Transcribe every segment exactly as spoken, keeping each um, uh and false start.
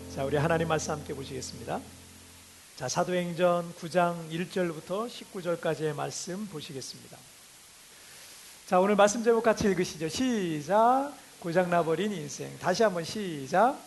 자, 우리 하나님 말씀 함께 보시겠습니다. 자, 사도행전 구 장 일 절부터 십구 절까지의 말씀 보시겠습니다. 자, 오늘 말씀 제목 같이 읽으시죠. 시작. 고장나버린 인생. 다시 한번 시작.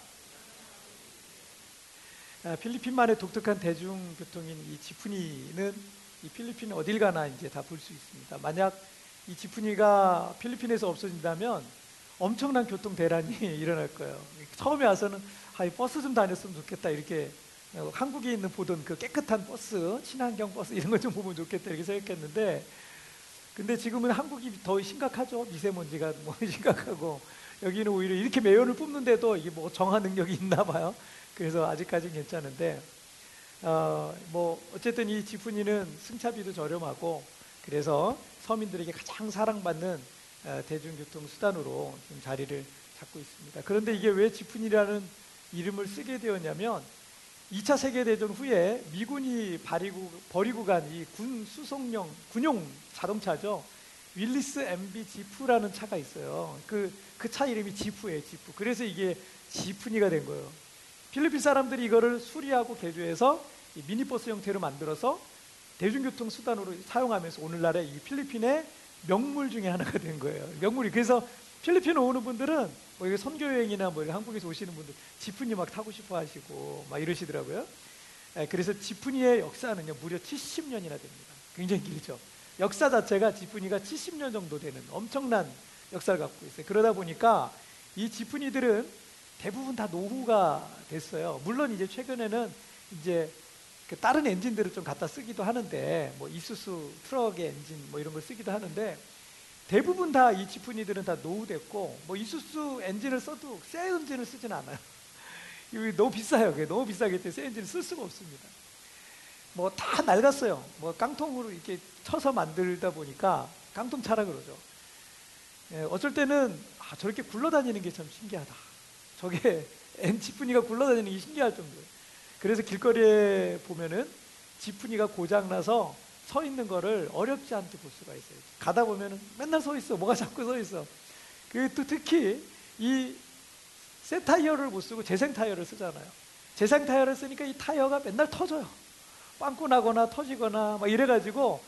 아, 필리핀만의 독특한 대중교통인 이 지푸니는 이 필리핀 어딜 가나 이제 다 볼 수 있습니다. 만약 이 지푸니가 필리핀에서 없어진다면 엄청난 교통 대란이 일어날 거예요. 처음에 와서는 아, 이 버스 좀 다녔으면 좋겠다, 이렇게 한국에 있는 보던 그 깨끗한 버스, 친환경 버스 이런 거 좀 보면 좋겠다 이렇게 생각했는데, 근데 지금은 한국이 더 심각하죠. 미세먼지가 뭐 심각하고, 여기는 오히려 이렇게 매연을 뿜는데도 이게 뭐 정화 능력이 있나 봐요. 그래서 아직까지는 괜찮은데, 어, 뭐 어쨌든 이 지푸니는 승차비도 저렴하고, 그래서 서민들에게 가장 사랑받는 어, 대중교통 수단으로 지금 자리를 잡고 있습니다. 그런데 이게 왜 지푸니라는 이름을 쓰게 되었냐면, 이 차 세계대전 후에 미군이 버리고, 버리고 간 이 군 수송용 군용 자동차죠. 윌리스 엠비 지프라는 차가 있어요. 그, 그 차 이름이 지프예요, 지프. 그래서 이게 지푸니가 된 거예요. 필리핀 사람들이 이거를 수리하고 개조해서 이 미니버스 형태로 만들어서 대중교통 수단으로 사용하면서 오늘날의 이 필리핀의 명물 중에 하나가 된 거예요. 명물이. 그래서 필리핀 오는 분들은 뭐 이게 선교여행이나 뭐 한국에서 오시는 분들 지푸니 막 타고 싶어 하시고 막 이러시더라고요. 예, 그래서 지푸니의 역사는요 무려 칠십 년이나 됩니다. 굉장히 길죠. 역사 자체가 지푸니가 칠십 년 정도 되는 엄청난 역사를 갖고 있어요. 그러다 보니까 이 지푸니들은 대부분 다 노후가 됐어요. 물론 이제 최근에는 이제 그 다른 엔진들을 좀 갖다 쓰기도 하는데, 뭐 이수수 트럭의 엔진 뭐 이런 걸 쓰기도 하는데, 대부분 다 이 지푸니들은 다 노후됐고, 뭐 이수수 엔진을 써도 새 엔진을 쓰진 않아요. 이거 너무 비싸요. 그게 너무 비싸기 때문에 새 엔진을 쓸 수가 없습니다. 뭐 다 낡았어요. 뭐 깡통으로 이렇게 쳐서 만들다 보니까 깡통차라 그러죠. 예, 어쩔 때는 아, 저렇게 굴러다니는 게 참 신기하다. 저게 엔 지푸니가 굴러다니는 게 신기할 정도예요. 그래서 길거리에 보면은 지푸니가 고장나서 서 있는 거를 어렵지 않게 볼 수가 있어요. 가다 보면은 맨날 서 있어. 뭐가 자꾸 서 있어. 그 또 특히 이 새 타이어를 못 쓰고 재생 타이어를 쓰잖아요. 재생 타이어를 쓰니까 이 타이어가 맨날 터져요. 빵꾸 나거나 터지거나 막 이래가지고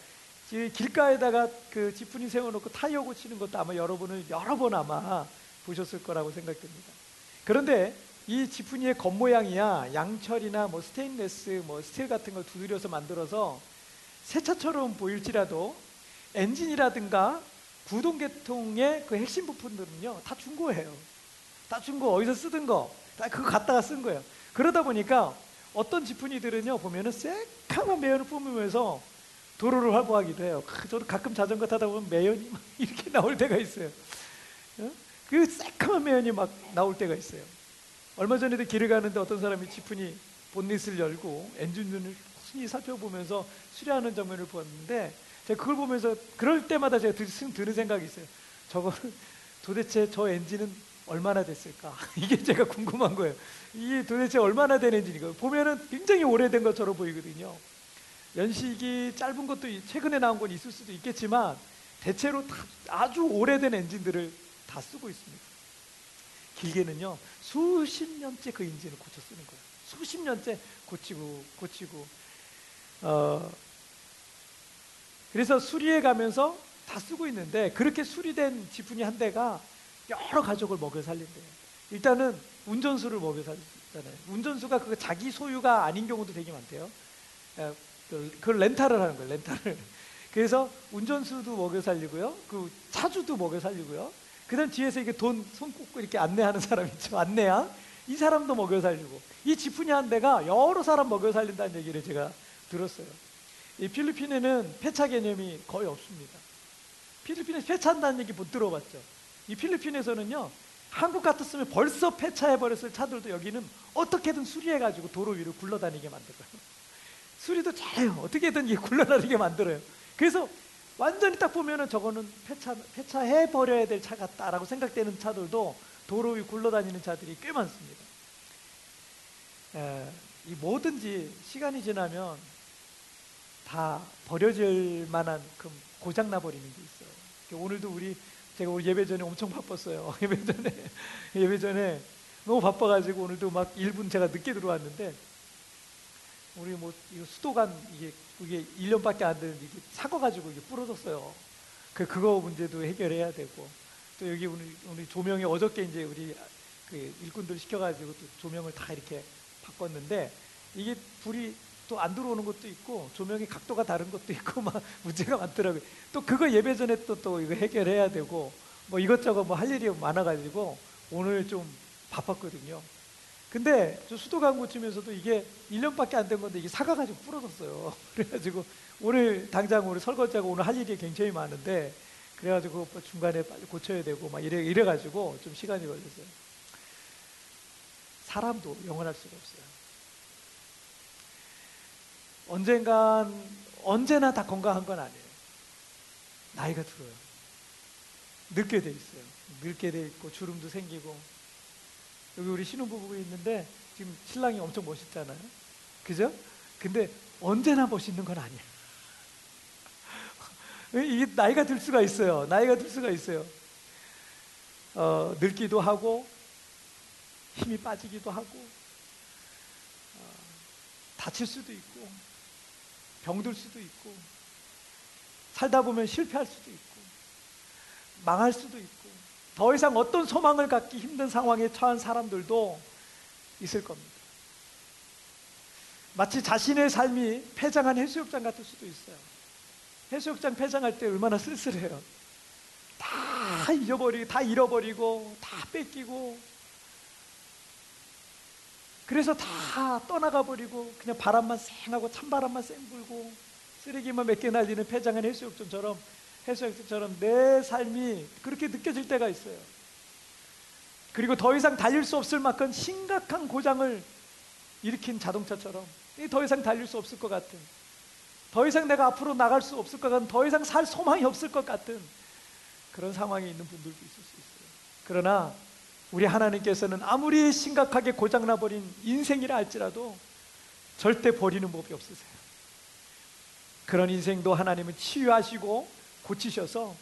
길가에다가 그 지푸니 세워놓고 타이어 고치는 것도 아마 여러분을 여러 번 아마 보셨을 거라고 생각됩니다. 그런데 이 지푸니의 겉모양이야 양철이나 뭐 스테인레스, 뭐 스틸 같은 걸 두드려서 만들어서 새 차처럼 보일지라도 엔진이라든가 구동계통의 그 핵심 부품들은요 다 중고예요. 다 중고, 어디서 쓰던 거 다 그거 갖다가 쓴 거예요. 그러다 보니까 어떤 지푸니들은요 보면은 새카만 매연을 뿜으면서 도로를 활보하기도 해요. 저도 가끔 자전거 타다 보면 매연이 막 이렇게 나올 때가 있어요. 그 새카만 매연이 막 나올 때가 있어요. 얼마 전에도 길을 가는데 어떤 사람이 지푸니 본닛을 열고 엔진을 순히 살펴보면서 수리하는 장면을 보았는데, 제가 그걸 보면서 그럴 때마다 제가 드는 생각이 있어요. 저거는 도대체 저 엔진은 얼마나 됐을까? 이게 제가 궁금한 거예요. 이게 도대체 얼마나 된 엔진인가? 보면은 굉장히 오래된 것처럼 보이거든요. 연식이 짧은 것도 최근에 나온 건 있을 수도 있겠지만 대체로 다 아주 오래된 엔진들을 다 쓰고 있습니다. 길게는요 수십 년째 그 엔진을 고쳐 쓰는 거예요. 수십 년째 고치고 고치고 어 그래서 수리해 가면서 다 쓰고 있는데, 그렇게 수리된 지푸니 한 대가 여러 가족을 먹여 살린대요. 일단은 운전수를 먹여 살리잖아요. 운전수가 그 자기 소유가 아닌 경우도 되게 많대요. 그걸 렌탈을 하는 거예요. 렌탈을. 그래서 운전수도 먹여 살리고요, 그 차주도 먹여 살리고요, 그 다음 뒤에서 이게 돈 손 꽂고 이렇게 안내하는 사람 있죠. 안내양. 이 사람도 먹여 살리고, 이 지푸니 한 대가 여러 사람 먹여 살린다는 얘기를 제가 들었어요. 이 필리핀에는 폐차 개념이 거의 없습니다. 필리핀에서 폐차한다는 얘기 못 들어봤죠. 이 필리핀에서는요 한국 같았으면 벌써 폐차해버렸을 차들도 여기는 어떻게든 수리해가지고 도로 위로 굴러다니게 만들어요. 수리도 잘해요. 어떻게든 이게 굴러다니게 만들어요. 그래서 완전히 딱 보면은 저거는 폐차, 폐차해버려야 될 차 같다라고 생각되는 차들도 도로 위 굴러다니는 차들이 꽤 많습니다. 에, 이 뭐든지 시간이 지나면 다 버려질 만한 그 고장나 버리는 게 있어요. 오늘도 우리 제가 우리 예배 전에 엄청 바빴어요. 예배 전에 예배 전에 너무 바빠가지고 오늘도 막 일 분 제가 늦게 들어왔는데, 우리 뭐 이거 수도관 이게 그게 일 년밖에 안 되는데 이게 사고가지고 이게 부러졌어요. 그 그거 문제도 해결해야 되고, 또 여기 우리 우리 조명이 어저께 이제 우리 그 일꾼들 시켜가지고 또 조명을 다 이렇게 바꿨는데, 이게 불이 또 안 들어오는 것도 있고 조명이 각도가 다른 것도 있고 막 문제가 많더라고요. 또 그거 예배 전에 또 또 이거 해결해야 되고 뭐 이것저것 뭐 할 일이 많아가지고 오늘 좀 바빴거든요. 근데 저 수도관 고치면서도 이게 일 년밖에 안 된 건데 이게 사가가지고 부러졌어요. 그래가지고 오늘 당장 우리 설거지하고 오늘 할 일이 굉장히 많은데, 그래가지고 중간에 빨리 고쳐야 되고 막 이래, 이래가지고 좀 시간이 걸렸어요. 사람도 영원할 수가 없어요. 언젠간, 언제나 다 건강한 건 아니에요. 나이가 들어요. 늙게 돼 있어요. 늙게 돼 있고 주름도 생기고. 여기 우리 신혼부부가 있는데 지금 신랑이 엄청 멋있잖아요. 그죠? 근데 언제나 멋있는 건 아니에요. 이게 나이가 들 수가 있어요. 나이가 들 수가 있어요. 어, 늙기도 하고 힘이 빠지기도 하고 어, 다칠 수도 있고 병들 수도 있고 살다 보면 실패할 수도 있고 망할 수도 있고 더 이상 어떤 소망을 갖기 힘든 상황에 처한 사람들도 있을 겁니다. 마치 자신의 삶이 폐장한 해수욕장 같을 수도 있어요. 해수욕장 폐장할 때 얼마나 쓸쓸해요. 다 잊어버리고 다 잃어버리고 다 뺏기고, 그래서 다 떠나가 버리고 그냥 바람만 쌩하고 찬바람만 쌩 불고 쓰레기만 몇 개 날리는 폐장한 해수욕장처럼 해수욕장처럼 내 삶이 그렇게 느껴질 때가 있어요. 그리고 더 이상 달릴 수 없을 만큼 심각한 고장을 일으킨 자동차처럼 더 이상 달릴 수 없을 것 같은, 더 이상 내가 앞으로 나갈 수 없을 것 같은, 더 이상 살 소망이 없을 것 같은 그런 상황에 있는 분들도 있을 수 있어요. 그러나 우리 하나님께서는 아무리 심각하게 고장나버린 인생이라 할지라도 절대 버리는 법이 없으세요. 그런 인생도 하나님은 치유하시고 고치셔서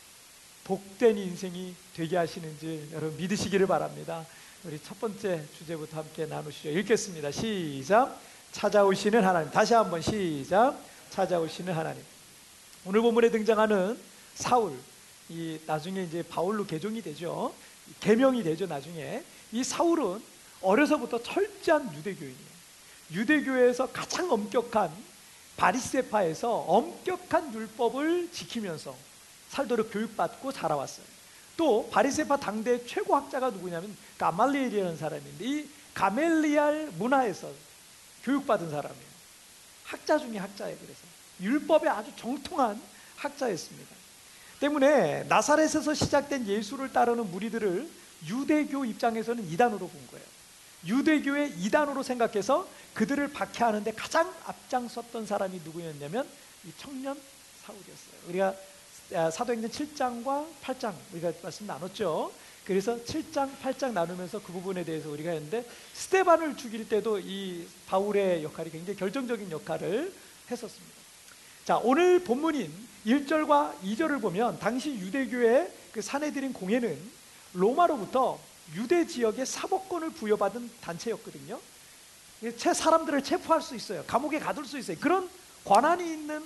복된 인생이 되게 하시는지 여러분 믿으시기를 바랍니다. 우리 첫 번째 주제부터 함께 나누시죠. 읽겠습니다. 시작. 찾아오시는 하나님. 다시 한번 시작. 찾아오시는 하나님. 오늘 본문에 등장하는 사울, 이 나중에 이제 바울로 개종이 되죠. 계명이 되죠. 나중에 이 사울은 어려서부터 철저한 유대교인이에요. 유대교에서 가장 엄격한 바리새파에서 엄격한 율법을 지키면서 살도록 교육받고 자라왔어요. 또 바리새파 당대 최고 학자가 누구냐면 가말리엘이라는 사람인데, 이 가멜리알 문화에서 교육받은 사람이에요. 학자 중에 학자예요. 그래서 율법에 아주 정통한 학자였습니다. 때문에 나사렛에서 시작된 예수를 따르는 무리들을 유대교 입장에서는 이단으로 본 거예요. 유대교의 이단으로 생각해서 그들을 박해하는데 가장 앞장섰던 사람이 누구였냐면 이 청년 사울이었어요. 우리가 사도행전 칠 장과 팔 장 우리가 말씀 나눴죠. 그래서 칠 장, 팔 장 나누면서 그 부분에 대해서 우리가 했는데, 스데반을 죽일 때도 이 바울의 역할이 굉장히 결정적인 역할을 했었습니다. 자, 오늘 본문인 일 절과 이 절을 보면 당시 유대교의 그 사내들인 공회는 로마로부터 유대 지역에 사법권을 부여받은 단체였거든요. 채 사람들을 체포할 수 있어요. 감옥에 가둘 수 있어요. 그런 권한이 있는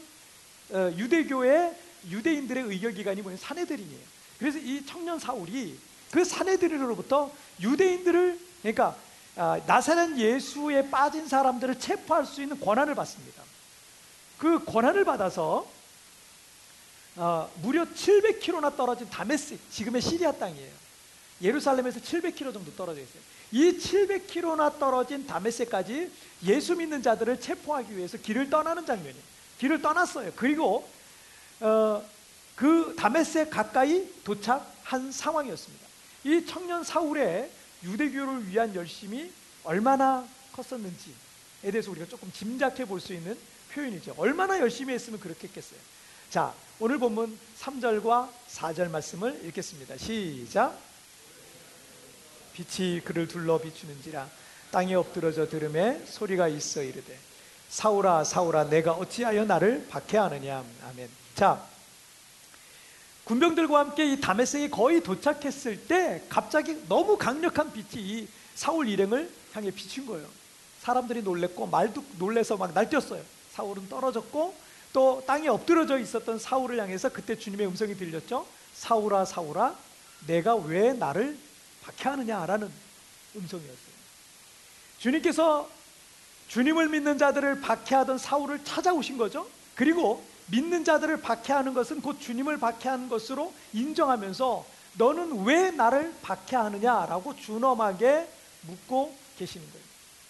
유대교의 유대인들의 의결기관이 뭐냐면 사내들이에요. 그래서 이 청년 사울이 그 사내들로부터 유대인들을, 그러니까 나사렛 예수에 빠진 사람들을 체포할 수 있는 권한을 받습니다. 그 권한을 받아서 어, 무려 칠백 킬로미터나 떨어진 다메섹, 지금의 시리아 땅이에요. 예루살렘에서 칠백 킬로미터 정도 떨어져 있어요. 이 칠백 킬로미터나 떨어진 다메섹까지 예수 믿는 자들을 체포하기 위해서 길을 떠나는 장면이에요. 길을 떠났어요. 그리고 어, 그 다메섹 가까이 도착한 상황이었습니다. 이 청년 사울의 유대교를 위한 열심이 얼마나 컸었는지에 대해서 우리가 조금 짐작해 볼 수 있는 표현이죠. 얼마나 열심히 했으면 그렇게 했겠어요. 자, 오늘 본문 삼 절과 사 절 말씀을 읽겠습니다. 시작. 빛이 그를 둘러 비추는지라 땅에 엎드러져 들음에 소리가 있어 이르되 사울아 사울아 내가 어찌하여 나를 박해하느냐. 아멘. 자, 군병들과 함께 이 다메섹에 거의 도착했을 때 갑자기 너무 강력한 빛이 이 사울 일행을 향해 비친 거예요. 사람들이 놀랬고 말도 놀래서 막 날뛰었어요. 사울은 떨어졌고 또 땅에 엎드러져 있었던 사울을 향해서 그때 주님의 음성이 들렸죠. 사울아 사울아 내가 왜 나를 박해하느냐라는 음성이었어요. 주님께서 주님을 믿는 자들을 박해하던 사울을 찾아오신 거죠. 그리고 믿는 자들을 박해하는 것은 곧 주님을 박해하는 것으로 인정하면서 너는 왜 나를 박해하느냐라고 준엄하게 묻고 계시는 거예요.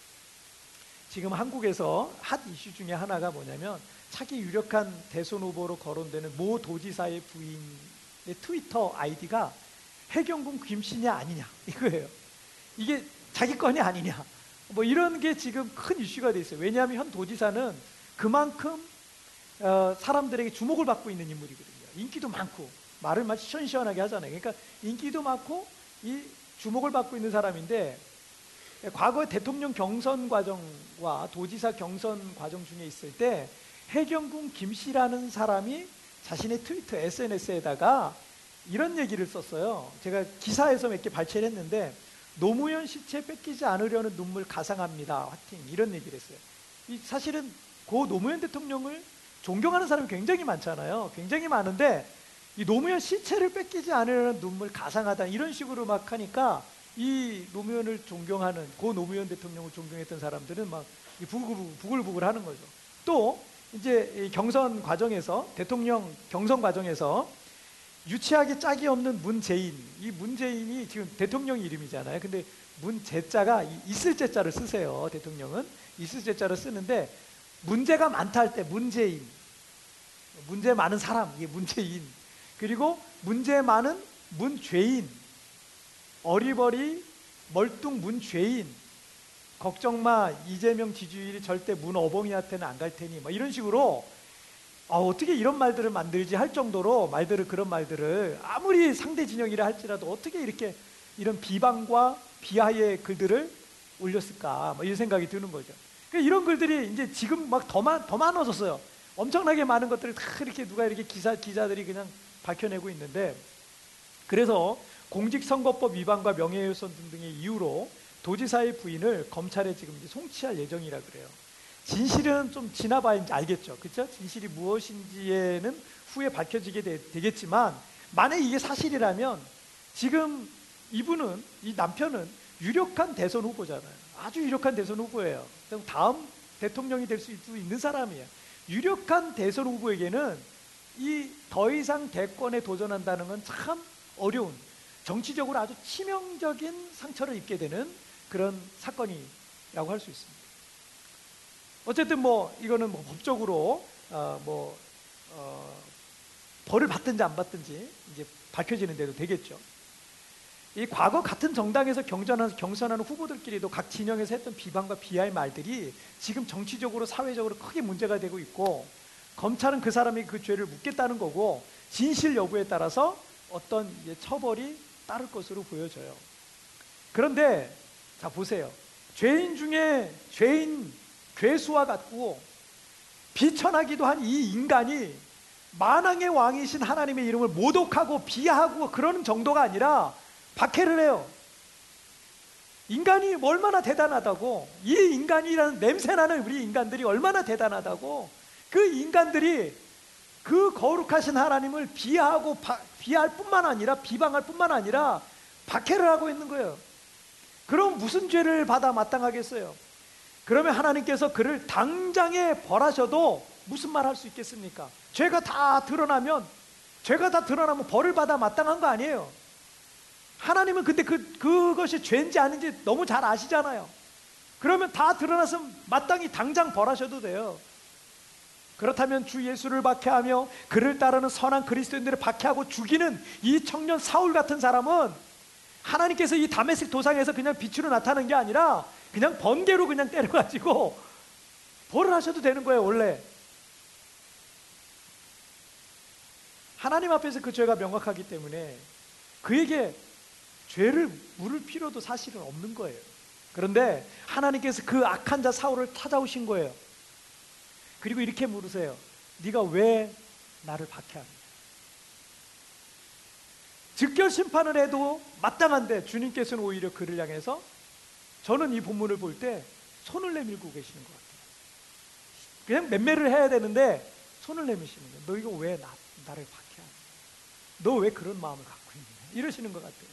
지금 한국에서 핫 이슈 중에 하나가 뭐냐면 차기 유력한 대선 후보로 거론되는 모 도지사의 부인의 트위터 아이디가 해경군 김씨냐 아니냐 이거예요. 이게 자기 건이 아니냐 뭐 이런 게 지금 큰 이슈가 돼 있어요. 왜냐하면 현 도지사는 그만큼 어, 사람들에게 주목을 받고 있는 인물이거든요. 인기도 많고 말을 막 시원시원하게 하잖아요. 그러니까 인기도 많고 이 주목을 받고 있는 사람인데 과거 대통령 경선 과정과 도지사 경선 과정 중에 있을 때 해경군 김씨라는 사람이 자신의 트위터 에스엔에스에다가 이런 얘기를 썼어요. 제가 기사에서 몇 개 발췌를 했는데 노무현 시체 뺏기지 않으려는 눈물 가상합니다. 화팅 이런 얘기를 했어요. 이 사실은 고 노무현 대통령을 존경하는 사람이 굉장히 많잖아요. 굉장히 많은데 이 노무현 시체를 뺏기지 않으려는 눈물 가상하다 이런 식으로 막 하니까 이 노무현을 존경하는 고 노무현 대통령을 존경했던 사람들은 막 부글부글, 부글부글 하는 거죠. 또 이제 경선 과정에서 대통령 경선 과정에서 유치하게 짝이 없는 문재인, 이 문재인이 지금 대통령 이름이잖아요. 근데 문제자가 있을 제자를 쓰세요. 대통령은 있을 제자를 쓰는데 문제가 많다 할 때 문재인, 문제 많은 사람 이게 문재인, 그리고 문제 많은 문죄인, 어리버리 멀뚱 문죄인, 걱정마 이재명 지지율이 절대 문어봉이한테는 안 갈 테니 뭐 이런 식으로 아, 어떻게 이런 말들을 만들지 할 정도로 말들을 그런 말들을 아무리 상대 진영이라 할지라도 어떻게 이렇게 이런 비방과 비하의 글들을 올렸을까 뭐 이런 생각이 드는 거죠. 그러니까 이런 글들이 이제 지금 막 더 많, 더 많아졌어요. 엄청나게 많은 것들을 다 이렇게 누가 이렇게 기사, 기자들이 그냥 밝혀내고 있는데 그래서 공직선거법 위반과 명예훼손 등등의 이유로 도지사의 부인을 검찰에 지금 이제 송치할 예정이라 그래요. 진실은 좀 지나봐야 이제 알겠죠. 그렇죠? 진실이 무엇인지에는 후에 밝혀지게 되, 되겠지만 만약 이게 사실이라면 지금 이분은 이 남편은 유력한 대선 후보잖아요. 아주 유력한 대선 후보예요. 다음 대통령이 될 수 있는 사람이에요. 유력한 대선 후보에게는 이 더 이상 대권에 도전한다는 건 참 어려운 정치적으로 아주 치명적인 상처를 입게 되는 그런 사건이라고 할 수 있습니다. 어쨌든 뭐 이거는 뭐 법적으로 어 뭐 어 벌을 받든지 안 받든지 이제 밝혀지는 대로 되겠죠. 이 과거 같은 정당에서 경전하는, 경선하는 후보들끼리도 각 진영에서 했던 비방과 비하의 말들이 지금 정치적으로 사회적으로 크게 문제가 되고 있고 검찰은 그 사람이 그 죄를 묻겠다는 거고 진실 여부에 따라서 어떤 이제 처벌이 따를 것으로 보여져요. 그런데 자 보세요. 죄인 중에 죄인 괴수와 같고 비천하기도 한 이 인간이 만왕의 왕이신 하나님의 이름을 모독하고 비하하고 그러는 정도가 아니라 박해를 해요. 인간이 얼마나 대단하다고, 이 인간이라는 냄새나는 우리 인간들이 얼마나 대단하다고, 그 인간들이 그 거룩하신 하나님을 비하하고 바, 비할 뿐만 아니라 비방할 뿐만 아니라 박해를 하고 있는 거예요. 그럼 무슨 죄를 받아 마땅하겠어요? 그러면 하나님께서 그를 당장에 벌하셔도 무슨 말 할 수 있겠습니까? 죄가 다 드러나면 죄가 다 드러나면 벌을 받아 마땅한 거 아니에요. 하나님은 근데 그, 그것이 죄인지 아닌지 너무 잘 아시잖아요. 그러면 다 드러나서 마땅히 당장 벌하셔도 돼요. 그렇다면 주 예수를 박해하며 그를 따르는 선한 그리스도인들을 박해하고 죽이는 이 청년 사울 같은 사람은 하나님께서 이 다메섹 도상에서 그냥 빛으로 나타나는 게 아니라 그냥 번개로 그냥 때려가지고 벌을 하셔도 되는 거예요. 원래 하나님 앞에서 그 죄가 명확하기 때문에 그에게 죄를 물을 필요도 사실은 없는 거예요. 그런데 하나님께서 그 악한 자 사울을 찾아오신 거예요. 그리고 이렇게 물으세요. 네가 왜 나를 박해하느냐? 즉결 심판을 해도 마땅한데 주님께서는 오히려 그를 향해서 저는 이 본문을 볼 때 손을 내밀고 계시는 것 같아요. 그냥 맴매를 해야 되는데 손을 내미시는 거예요. 너 이거 왜 나, 나를 박해하냐? 너 왜 그런 마음을 갖고 있냐? 이러시는 것 같아요.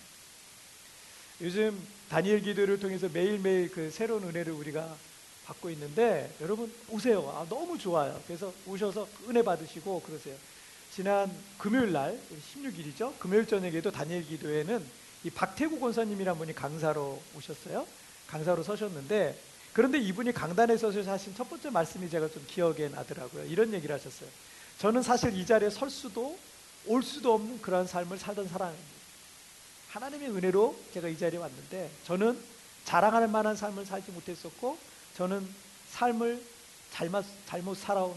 요즘 다니엘 기도를 통해서 매일매일 그 새로운 은혜를 우리가 받고 있는데 여러분 오세요. 아, 너무 좋아요. 그래서 오셔서 은혜 받으시고 그러세요. 지난 금요일 날 십육 일이죠. 금요일 저녁에도 다니엘 기도회는 이 박태구 권사님이란 분이 강사로 오셨어요. 강사로 서셨는데 그런데 이분이 강단에 서서 하신 첫 번째 말씀이 제가 좀 기억에 나더라고요. 이런 얘기를 하셨어요. 저는 사실 이 자리에 설 수도 올 수도 없는 그러한 삶을 살던 사람입니다. 하나님의 은혜로 제가 이 자리에 왔는데 저는 자랑할 만한 삶을 살지 못했었고 저는 삶을 잘못, 잘못 살아온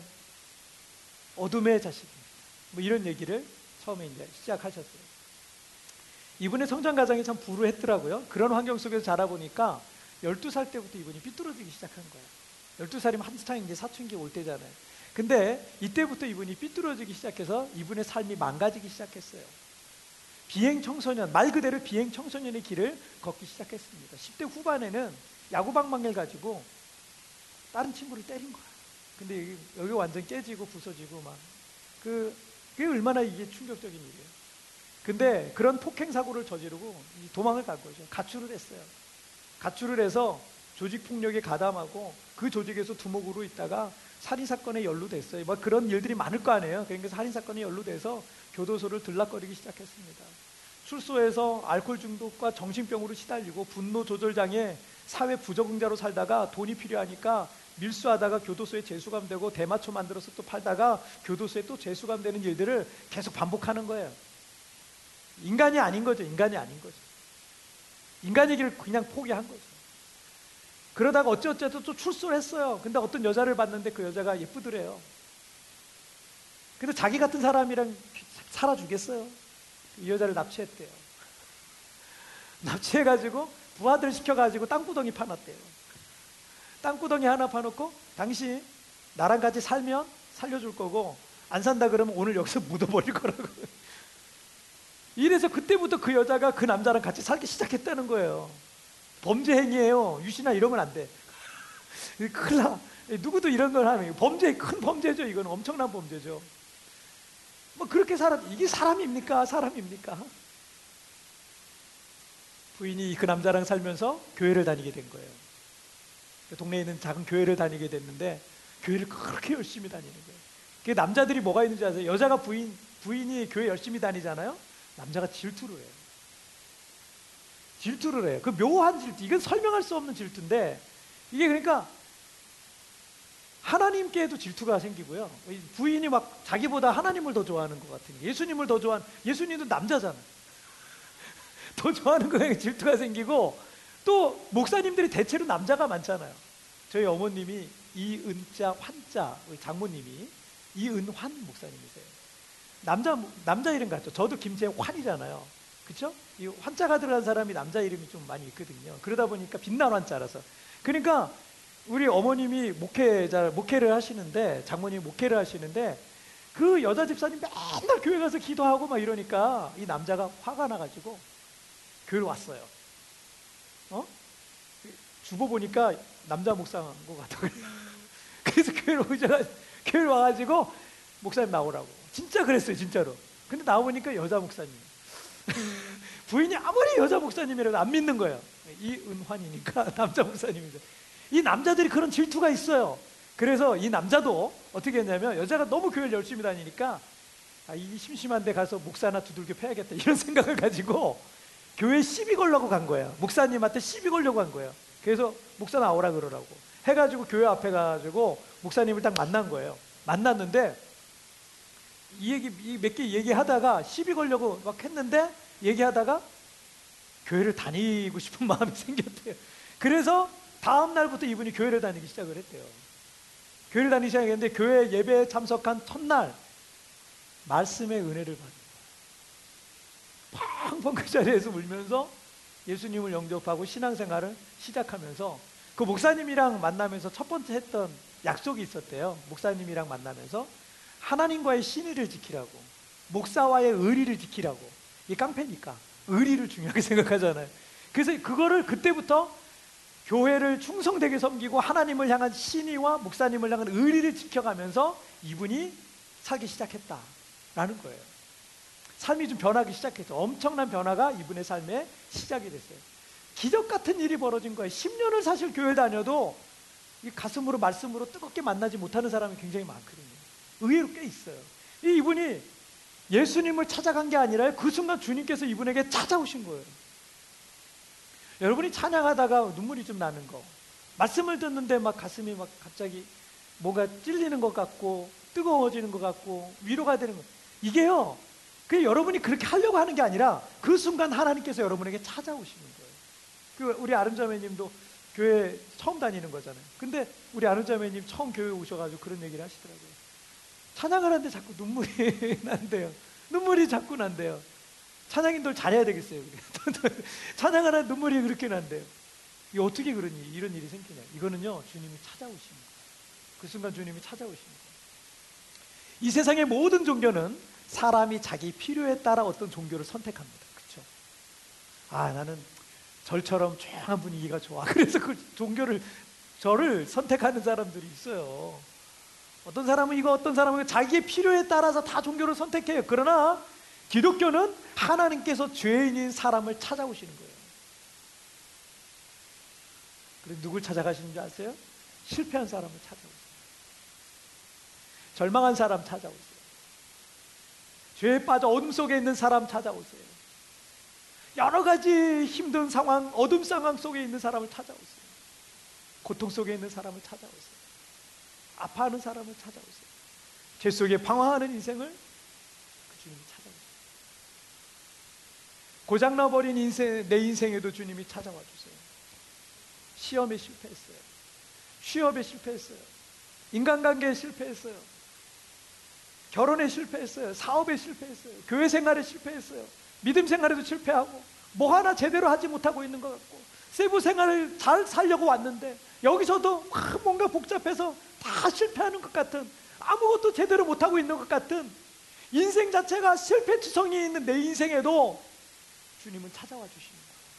어둠의 자식입니다. 뭐 이런 얘기를 처음에 이제 시작하셨어요. 이분의 성장 과정이 참 불우했더라고요. 그런 환경 속에서 자라보니까 열두 살 때부터 이분이 삐뚤어지기 시작한 거예요. 열두 살이면 한창 이제 사춘기 올 때잖아요. 근데 이때부터 이분이 삐뚤어지기 시작해서 이분의 삶이 망가지기 시작했어요. 비행 청소년, 말 그대로 비행 청소년의 길을 걷기 시작했습니다. 십 대 후반에는 야구방망이를 가지고 다른 친구를 때린 거야. 근데 여기, 여기 완전 깨지고 부서지고 막 그, 그게 얼마나 이게 충격적인 일이에요. 근데 그런 폭행 사고를 저지르고 도망을 간 거죠. 가출을 했어요. 가출을 해서 조직 폭력에 가담하고 그 조직에서 두목으로 있다가 살인 사건에 연루됐어요. 뭐 그런 일들이 많을 거 아니에요. 그러니까 살인 사건에 연루돼서 교도소를 들락거리기 시작했습니다. 출소해서 알코올 중독과 정신병으로 시달리고 분노 조절 장애, 사회 부적응자로 살다가 돈이 필요하니까 밀수하다가 교도소에 재수감되고 대마초 만들어서 또 팔다가 교도소에 또 재수감되는 일들을 계속 반복하는 거예요. 인간이 아닌 거죠. 인간이 아닌 거죠. 인간의 길을 그냥 포기한 거죠. 그러다가 어찌어찌해서 또 출소를 했어요. 근데 어떤 여자를 봤는데 그 여자가 예쁘더래요. 근데 자기 같은 사람이랑 살아주겠어요? 이 여자를 납치했대요. 납치해가지고 부하들 시켜가지고 땅구덩이 파놨대요. 땅구덩이 하나 파놓고 당신 나랑 같이 살면 살려줄 거고 안 산다 그러면 오늘 여기서 묻어버릴 거라고. 이래서 그때부터 그 여자가 그 남자랑 같이 살기 시작했다는 거예요. 범죄 행위예요. 유신아 이러면 안 돼. 큰일 나. 누구도 이런 걸 하면 범죄, 큰 범죄죠. 이건 엄청난 범죄죠. 뭐 그렇게 살아. 이게 사람입니까? 사람입니까? 부인이 그 남자랑 살면서 교회를 다니게 된 거예요. 동네에 있는 작은 교회를 다니게 됐는데 교회를 그렇게 열심히 다니는 거예요. 그 남자들이 뭐가 있는지 아세요? 여자가 부인, 부인이 교회 열심히 다니잖아요. 남자가 질투를 해요. 질투를 해요. 그 묘한 질투, 이건 설명할 수 없는 질투인데 이게 그러니까 하나님께도 질투가 생기고요. 부인이 막 자기보다 하나님을 더 좋아하는 것 같은 게, 예수님을 더 좋아하는, 예수님도 남자잖아요. 더 좋아하는 거에 질투가 생기고 또 목사님들이 대체로 남자가 많잖아요. 저희 어머님이 이은자 환자, 장모님이 이은환 목사님이세요. 남자 남자 이름 같죠. 저도 김재환이잖아요. 그렇죠? 이 환자가 들어간 사람이 남자 이름이 좀 많이 있거든요. 그러다 보니까 빛난 환자라서. 그러니까 우리 어머님이 목회자 목회를 하시는데, 장모님이 목회를 하시는데 그 여자 집사님 맨날 교회 가서 기도하고 막 이러니까 이 남자가 화가 나가지고 교회로 왔어요. 어? 주보 보니까 남자 목사인 것 같아요. 그래서 교회로 오셔가 교회로 와가지고 목사님 나오라고. 진짜 그랬어요, 진짜로. 근데 나오니까 여자 목사님. 부인이 아무리 여자 목사님이라도 안 믿는 거예요. 이은환이니까 남자 목사님이죠. 이 남자들이 그런 질투가 있어요. 그래서 이 남자도 어떻게 했냐면 여자가 너무 교회를 열심히 다니니까 아, 이 심심한 데 가서 목사 하나 두들겨 패야겠다 이런 생각을 가지고 교회에 시비 걸려고 간 거예요. 목사님한테 시비 걸려고 한 거예요. 그래서 목사 나오라 그러라고 해가지고 교회 앞에 가가지고 목사님을 딱 만난 거예요. 만났는데 이 얘기 몇 개 얘기하다가 시비 걸려고 막 했는데 얘기하다가 교회를 다니고 싶은 마음이 생겼대요. 그래서 다음 날부터 이분이 교회를 다니기 시작을 했대요. 교회를 다니기 시작했는데 교회 예배에 참석한 첫날 말씀의 은혜를 받는 거예요. 펑펑 그 자리에서 울면서 예수님을 영접하고 신앙생활을 시작하면서 그 목사님이랑 만나면서 첫 번째 했던 약속이 있었대요. 목사님이랑 만나면서 하나님과의 신의를 지키라고, 목사와의 의리를 지키라고. 이게 깡패니까 의리를 중요하게 생각하잖아요. 그래서 그거를 그때부터 교회를 충성되게 섬기고 하나님을 향한 신의와 목사님을 향한 의리를 지켜가면서 이분이 살기 시작했다라는 거예요. 삶이 좀 변하기 시작했죠. 엄청난 변화가 이분의 삶에 시작이 됐어요. 기적 같은 일이 벌어진 거예요. 십 년을 사실 교회 다녀도 이 가슴으로 말씀으로 뜨겁게 만나지 못하는 사람이 굉장히 많거든요. 의외로 꽤 있어요. 이분이 예수님을 찾아간 게 아니라 그 순간 주님께서 이분에게 찾아오신 거예요. 여러분이 찬양하다가 눈물이 좀 나는 거, 말씀을 듣는데 막 가슴이 막 갑자기 뭔가 찔리는 것 같고 뜨거워지는 것 같고 위로가 되는 거, 이게요, 그 여러분이 그렇게 하려고 하는 게 아니라 그 순간 하나님께서 여러분에게 찾아오시는 거예요. 그 우리 아름자매님도 교회 처음 다니는 거잖아요. 근데 우리 아름자매님 처음 교회 오셔가지고 그런 얘기를 하시더라고요. 찬양을 하는데 자꾸 눈물이 난대요. 눈물이 자꾸 난대요. 찬양인들 잘해야 되겠어요. 찬양을 하는데 눈물이 그렇게 난대요. 이게 어떻게 그러니 이런 일이 생기냐. 이거는요, 주님이 찾아오시는 거예요. 그 순간 주님이 찾아오시는 거예요. 이 세상의 모든 종교는 사람이 자기 필요에 따라 어떤 종교를 선택합니다. 그렇죠? 아, 나는 절처럼 조용한 분위기가 좋아. 그래서 그 종교를, 저를 선택하는 사람들이 있어요. 어떤 사람은 이거, 어떤 사람은 자기의 필요에 따라서 다 종교를 선택해요. 그러나 기독교는 하나님께서 죄인인 사람을 찾아오시는 거예요. 그래서 누굴 찾아가시는 줄 아세요? 실패한 사람을 찾아오세요. 절망한 사람 찾아오세요. 죄에 빠져 어둠 속에 있는 사람 찾아오세요. 여러 가지 힘든 상황, 어둠 상황 속에 있는 사람을 찾아오세요. 고통 속에 있는 사람을 찾아오세요. 아파하는 사람을 찾아오세요. 죄 속에 방황하는 인생을 그 주님이 찾아오세요. 고장나버린 인생, 내 인생에도 주님이 찾아와 주세요. 시험에 실패했어요. 취업에 실패했어요. 인간관계에 실패했어요. 결혼에 실패했어요. 사업에 실패했어요. 교회 생활에 실패했어요. 믿음 생활에도 실패하고 뭐 하나 제대로 하지 못하고 있는 것 같고 세부 생활을 잘 살려고 왔는데 여기서도 뭔가 복잡해서 다 실패하는 것 같은, 아무것도 제대로 못하고 있는 것 같은 인생 자체가 실패투성이 있는 내 인생에도 주님은 찾아와 주십니다.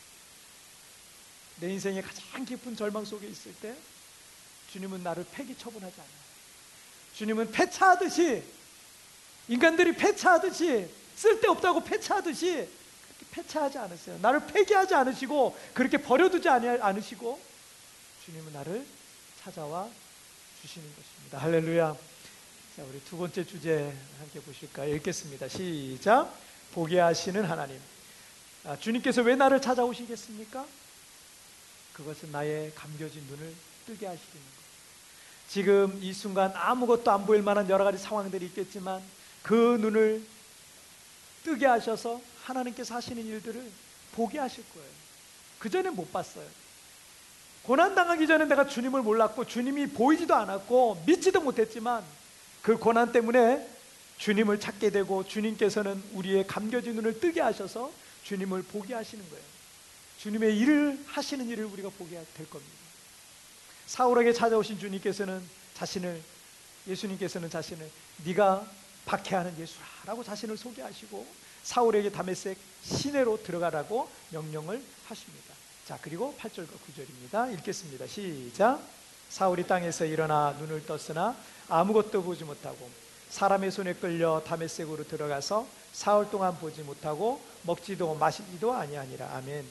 내 인생의 가장 깊은 절망 속에 있을 때 주님은 나를 폐기 처분하지 않아요. 주님은 폐차하듯이, 인간들이 폐차하듯이, 쓸데없다고 폐차하듯이 그렇게 폐차하지 않으세요. 나를 폐기하지 않으시고 그렇게 버려두지 않으시고 주님은 나를 찾아와 주시는 것입니다. 할렐루야. 자, 우리 두 번째 주제 함께 보실까요? 읽겠습니다. 시작. 보게 하시는 하나님. 아, 주님께서 왜 나를 찾아오시겠습니까? 그것은 나의 감겨진 눈을 뜨게 하시는 것. 지금 이 순간 아무것도 안 보일 만한 여러 가지 상황들이 있겠지만 그 눈을 뜨게 하셔서 하나님께서 하시는 일들을 보게 하실 거예요. 그전엔 못 봤어요. 고난당하기 전에 내가 주님을 몰랐고 주님이 보이지도 않았고 믿지도 못했지만 그 고난 때문에 주님을 찾게 되고 주님께서는 우리의 감겨진 눈을 뜨게 하셔서 주님을 보게 하시는 거예요. 주님의 일을 하시는 일을 우리가 보게 될 겁니다. 사울에게 찾아오신 주님께서는 자신을, 예수님께서는 자신을 네가 박해하는 예수라라고 자신을 소개하시고 사울에게 다메섹 시내로 들어가라고 명령을 하십니다. 자, 그리고 팔 절과 구 절입니다. 읽겠습니다. 시작. 사울이 땅에서 일어나 눈을 떴으나 아무것도 보지 못하고 사람의 손에 끌려 다메섹으로 들어가서 사흘 동안 보지 못하고 먹지도 마시지도 아니하니라. 아멘.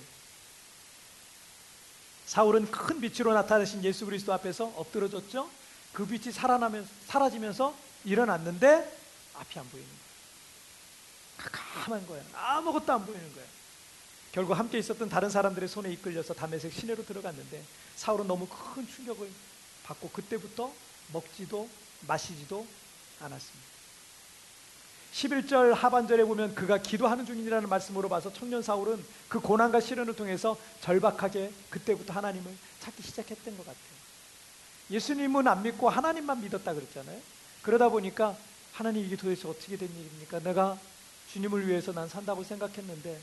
사울은 큰 빛으로 나타나신 예수 그리스도 앞에서 엎드러졌죠. 그 빛이 살아나면서, 사라지면서 일어났는데 앞이 안 보이는 거예요. 깜깜한 거예요. 아무것도 안 보이는 거예요. 결국 함께 있었던 다른 사람들의 손에 이끌려서 다메섹 시내로 들어갔는데 사울은 너무 큰 충격을 받고 그때부터 먹지도 마시지도 않았습니다. 십일 절 하반절에 보면 그가 기도하는 중이라는 말씀으로 봐서 청년 사울은 그 고난과 시련을 통해서 절박하게 그때부터 하나님을 찾기 시작했던 것 같아요. 예수님은 안 믿고 하나님만 믿었다 그랬잖아요. 그러다 보니까 하나님, 이게 도대체 어떻게 된 일입니까? 내가 주님을 위해서 난 산다고 생각했는데,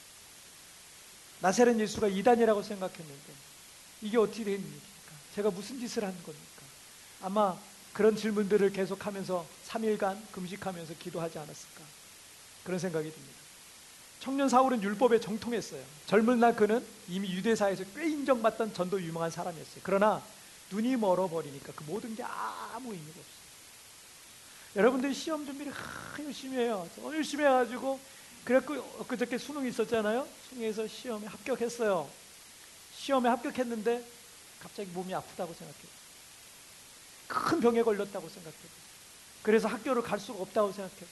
나사렛 예수가 이단이라고 생각했는데 이게 어떻게 된 일입니까? 제가 무슨 짓을 한 겁니까? 아마 그런 질문들을 계속하면서 삼 일간 금식하면서 기도하지 않았을까, 그런 생각이 듭니다. 청년 사울은 율법에 정통했어요. 젊은 날 그는 이미 유대사에서 꽤 인정받던 전도 유명한 사람이었어요. 그러나 눈이 멀어버리니까 그 모든 게 아무 의미가 없어요. 여러분들이 시험 준비를 하, 열심히 해요. 더 열심히 해가지고 그랬고 엊그저께 수능이 있었잖아요. 수능에서 시험에 합격했어요. 시험에 합격했는데 갑자기 몸이 아프다고 생각해요. 큰 병에 걸렸다고 생각해요. 그래서 학교를 갈 수가 없다고 생각해요.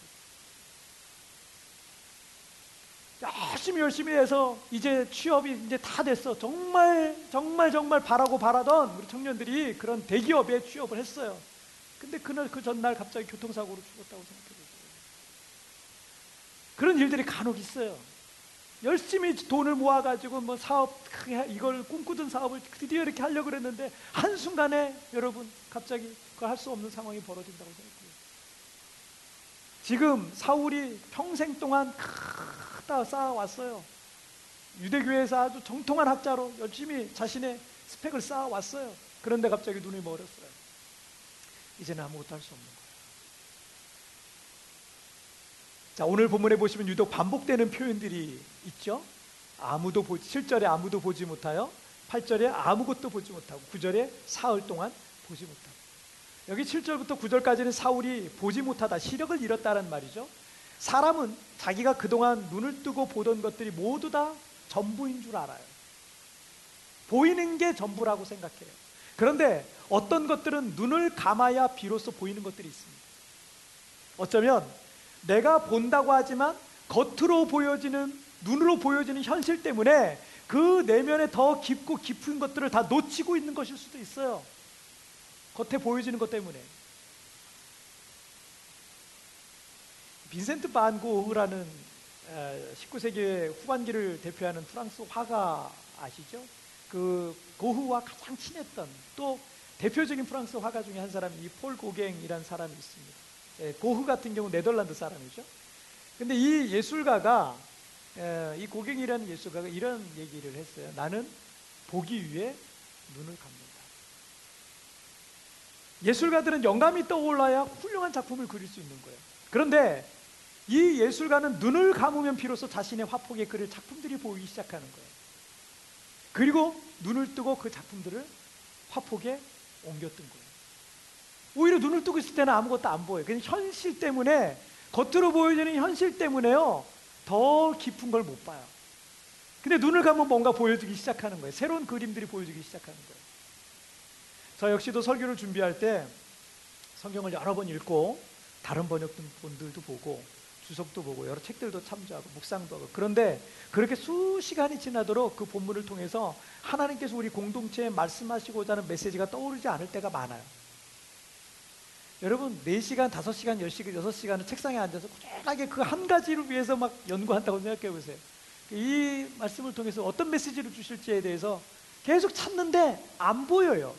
열심히 열심히 해서 이제 취업이 이제 다 됐어. 정말 정말 정말 바라고 바라던 우리 청년들이 그런 대기업에 취업을 했어요. 근데 그날 그 전날 갑자기 교통사고로 죽었다고 생각해요. 그런 일들이 간혹 있어요. 열심히 돈을 모아가지고 뭐 사업 이걸 꿈꾸던 사업을 드디어 이렇게 하려고 그랬는데 한순간에 여러분 갑자기 그걸 할 수 없는 상황이 벌어진다고 생각해요. 지금 사울이 평생 동안 다 쌓아왔어요. 유대교회에서 아주 정통한 학자로 열심히 자신의 스펙을 쌓아왔어요. 그런데 갑자기 눈이 멀었어요. 이제는 아무것도 할 수 없는 거예요. 자, 오늘 본문에 보시면 유독 반복되는 표현들이 있죠. 아무도 보지, 칠 절에 아무도 보지 못하여, 팔 절에 아무것도 보지 못하고, 구 절에 사흘 동안 보지 못하고. 여기 칠 절부터 구 절까지는 사울이 보지 못하다, 시력을 잃었다는 말이죠. 사람은 자기가 그동안 눈을 뜨고 보던 것들이 모두 다 전부인 줄 알아요. 보이는 게 전부라고 생각해요. 그런데 어떤 것들은 눈을 감아야 비로소 보이는 것들이 있습니다. 어쩌면 내가 본다고 하지만 겉으로 보여지는, 눈으로 보여지는 현실 때문에 그 내면에 더 깊고 깊은 것들을 다 놓치고 있는 것일 수도 있어요. 겉에 보여지는 것 때문에. 빈센트 반 고흐라는 십구 세기 후반기를 대표하는 프랑스 화가 아시죠? 그 고흐와 가장 친했던 또 대표적인 프랑스 화가 중에 한 사람이 이 폴 고갱이라는 사람이 있습니다. 예, 고흐 같은 경우 네덜란드 사람이죠. 근데 이 예술가가 에, 이 고갱이라는 예술가가 이런 얘기를 했어요. 나는 보기 위해 눈을 감는다. 예술가들은 영감이 떠올라야 훌륭한 작품을 그릴 수 있는 거예요. 그런데 이 예술가는 눈을 감으면 비로소 자신의 화폭에 그릴 작품들이 보이기 시작하는 거예요. 그리고 눈을 뜨고 그 작품들을 화폭에 옮겼던 거예요. 오히려 눈을 뜨고 있을 때는 아무것도 안 보여요. 그냥 현실 때문에, 겉으로 보여지는 현실 때문에요, 더 깊은 걸 못 봐요. 근데 눈을 감으면 뭔가 보여주기 시작하는 거예요. 새로운 그림들이 보여주기 시작하는 거예요. 저 역시도 설교를 준비할 때 성경을 여러 번 읽고 다른 번역본들도 보고 주석도 보고 여러 책들도 참조하고 묵상도 하고, 그런데 그렇게 수시간이 지나도록 그 본문을 통해서 하나님께서 우리 공동체에 말씀하시고자 하는 메시지가 떠오르지 않을 때가 많아요. 여러분 네 시간, 다섯 시간, 열 시간, 여섯 시간을 책상에 앉아서 꾸준하게 그 한 가지를 위해서 막 연구한다고 생각해 보세요. 이 말씀을 통해서 어떤 메시지를 주실지에 대해서 계속 찾는데 안 보여요.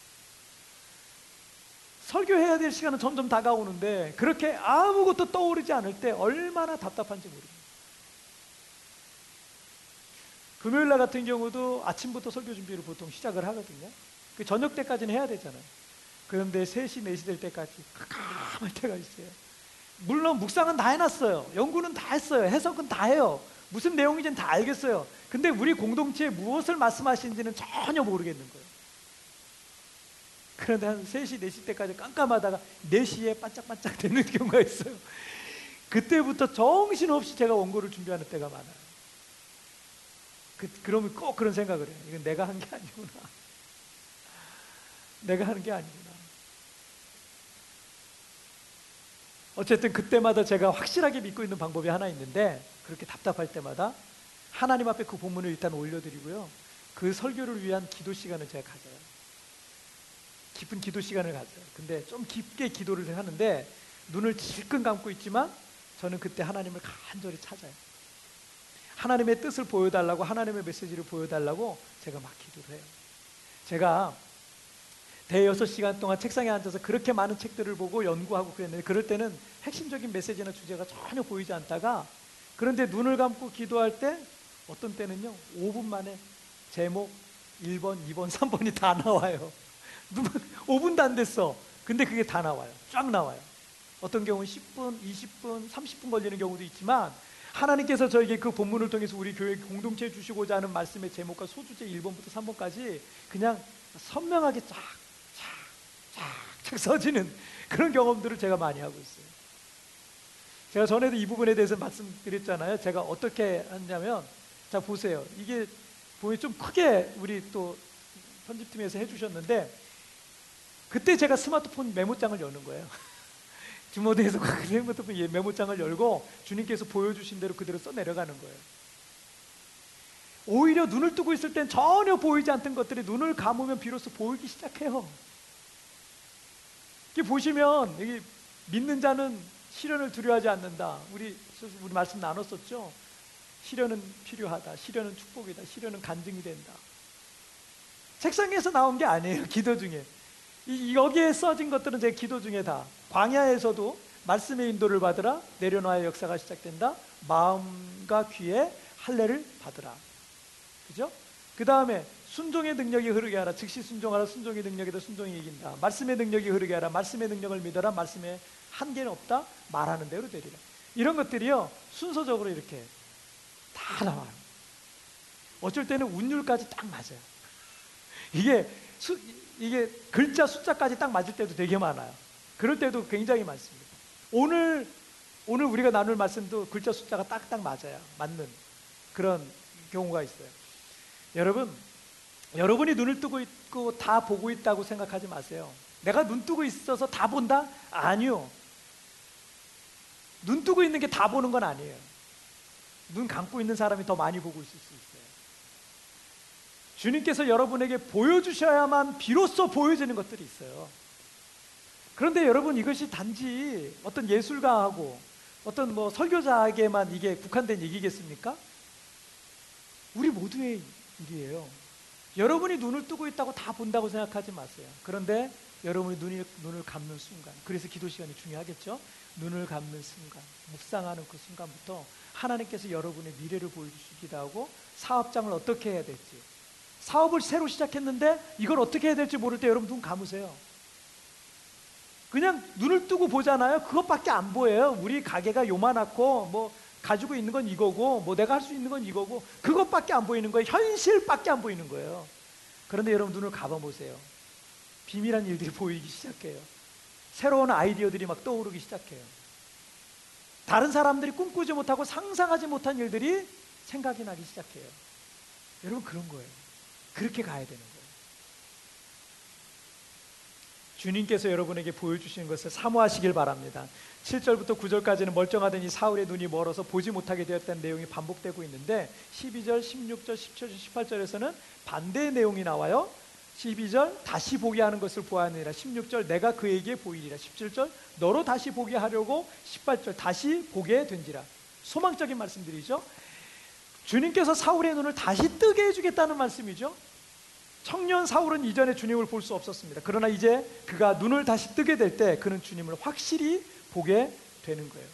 설교해야 될 시간은 점점 다가오는데 그렇게 아무것도 떠오르지 않을 때 얼마나 답답한지 모릅니다. 금요일날 같은 경우도 아침부터 설교 준비를 보통 시작을 하거든요. 그 저녁 때까지는 해야 되잖아요. 그런데 세 시, 네 시 될 때까지 깜깜할 때가 있어요. 물론 묵상은 다 해놨어요. 연구는 다 했어요. 해석은 다 해요. 무슨 내용인지는 다 알겠어요. 근데 우리 공동체에 무엇을 말씀하시는지는 전혀 모르겠는 거예요. 그런데 한 세 시, 네 시 때까지 깜깜하다가 네 시에 반짝반짝 되는 경우가 있어요. 그때부터 정신없이 제가 원고를 준비하는 때가 많아요. 그, 그러면 꼭 그런 생각을 해요. 이건 내가 한 게 아니구나. 내가 하는 게 아니구나. 어쨌든 그때마다 제가 확실하게 믿고 있는 방법이 하나 있는데, 그렇게 답답할 때마다 하나님 앞에 그 본문을 일단 올려드리고요, 그 설교를 위한 기도 시간을 제가 가져요. 깊은 기도 시간을 가져요. 근데 좀 깊게 기도를 하는데 눈을 질끈 감고 있지만 저는 그때 하나님을 간절히 찾아요. 하나님의 뜻을 보여달라고, 하나님의 메시지를 보여달라고 제가 막 기도를 해요. 제가 대여섯 시간 동안 책상에 앉아서 그렇게 많은 책들을 보고 연구하고 그랬는데, 그럴 때는 핵심적인 메시지나 주제가 전혀 보이지 않다가, 그런데 눈을 감고 기도할 때 어떤 때는요 오 분 만에 제목 일 번, 이 번, 삼 번이 다 나와요. 오 분도 안 됐어. 근데 그게 다 나와요. 쫙 나와요. 어떤 경우는 십 분, 이십 분, 삼십 분 걸리는 경우도 있지만 하나님께서 저에게 그 본문을 통해서 우리 교회 공동체에 주시고자 하는 말씀의 제목과 소주제 일 번부터 삼 번까지 그냥 선명하게 쫙쫙쫙쫙 써지는 그런 경험들을 제가 많이 하고 있어요. 제가 전에도 이 부분에 대해서 말씀드렸잖아요. 제가 어떻게 하냐면, 자 보세요. 이게 보면 좀 크게 우리 또 편집팀에서 해주셨는데, 그때 제가 스마트폰 메모장을 여는 거예요. 주머니에서 스마트폰 메모장을 열고 주님께서 보여주신 대로 그대로 써 내려가는 거예요. 오히려 눈을 뜨고 있을 땐 전혀 보이지 않던 것들이 눈을 감으면 비로소 보이기 시작해요. 이렇게 보시면 여기 믿는 자는 시련을 두려워하지 않는다. 우리 우리 말씀 나눴었죠. 시련은 필요하다. 시련은 축복이다. 시련은 간증이 된다. 책상에서 나온 게 아니에요. 기도 중에. 이, 여기에 써진 것들은 제 기도 중에 다. 광야에서도 말씀의 인도를 받으라. 내려놔야 역사가 시작된다. 마음과 귀에 할례를 받으라. 그죠? 그 다음에 순종의 능력이 흐르게 하라. 즉시 순종하라. 순종의 능력이다. 순종이 이긴다. 말씀의 능력이 흐르게 하라. 말씀의 능력을 믿어라. 말씀의 한계는 없다. 말하는 대로 되리라. 이런 것들이요 순서적으로 이렇게 다 나와요. 어쩔 때는 운율까지 딱 맞아요. 이게 수, 이게 글자 숫자까지 딱 맞을 때도 되게 많아요. 그럴 때도 굉장히 많습니다. 오늘 오늘 우리가 나눌 말씀도 글자 숫자가 딱딱 맞아요. 맞는 그런 경우가 있어요. 여러분, 여러분이 눈을 뜨고 있고 다 보고 있다고 생각하지 마세요. 내가 눈 뜨고 있어서 다 본다? 아니요. 눈 뜨고 있는 게 다 보는 건 아니에요. 눈 감고 있는 사람이 더 많이 보고 있을 수 있어요. 주님께서 여러분에게 보여주셔야만 비로소 보여지는 것들이 있어요. 그런데 여러분, 이것이 단지 어떤 예술가하고 어떤 뭐 설교자에게만 이게 국한된 얘기겠습니까? 우리 모두의 일이에요. 여러분이 눈을 뜨고 있다고 다 본다고 생각하지 마세요. 그런데 여러분이 눈이, 눈을 감는 순간, 그래서 기도 시간이 중요하겠죠? 눈을 감는 순간, 묵상하는 그 순간부터 하나님께서 여러분의 미래를 보여주시기도 하고, 사업장을 어떻게 해야 될지, 사업을 새로 시작했는데 이걸 어떻게 해야 될지 모를 때 여러분 눈 감으세요. 그냥 눈을 뜨고 보잖아요. 그것밖에 안 보여요. 우리 가게가 요만하고 뭐 가지고 있는 건 이거고 뭐 내가 할 수 있는 건 이거고 그것밖에 안 보이는 거예요. 현실밖에 안 보이는 거예요. 그런데 여러분 눈을 감아보세요. 비밀한 일들이 보이기 시작해요. 새로운 아이디어들이 막 떠오르기 시작해요. 다른 사람들이 꿈꾸지 못하고 상상하지 못한 일들이 생각이 나기 시작해요. 여러분, 그런 거예요. 그렇게 가야 되는 거예요. 주님께서 여러분에게 보여주시는 것을 사모하시길 바랍니다. 칠 절부터 구 절까지는 멀쩡하더니 사울의 눈이 멀어서 보지 못하게 되었다는 내용이 반복되고 있는데, 십이 절, 십육 절, 십칠 절, 십팔 절에서는 반대의 내용이 나와요. 십이 절 다시 보게 하는 것을 보았느니라. 십육 절 내가 그에게 보이리라. 십칠 절 너로 다시 보게 하려고. 십팔 절 다시 보게 된지라. 소망적인 말씀들이죠. 주님께서 사울의 눈을 다시 뜨게 해주겠다는 말씀이죠. 청년 사울은 이전에 주님을 볼 수 없었습니다. 그러나 이제 그가 눈을 다시 뜨게 될 때 그는 주님을 확실히 보게 되는 거예요.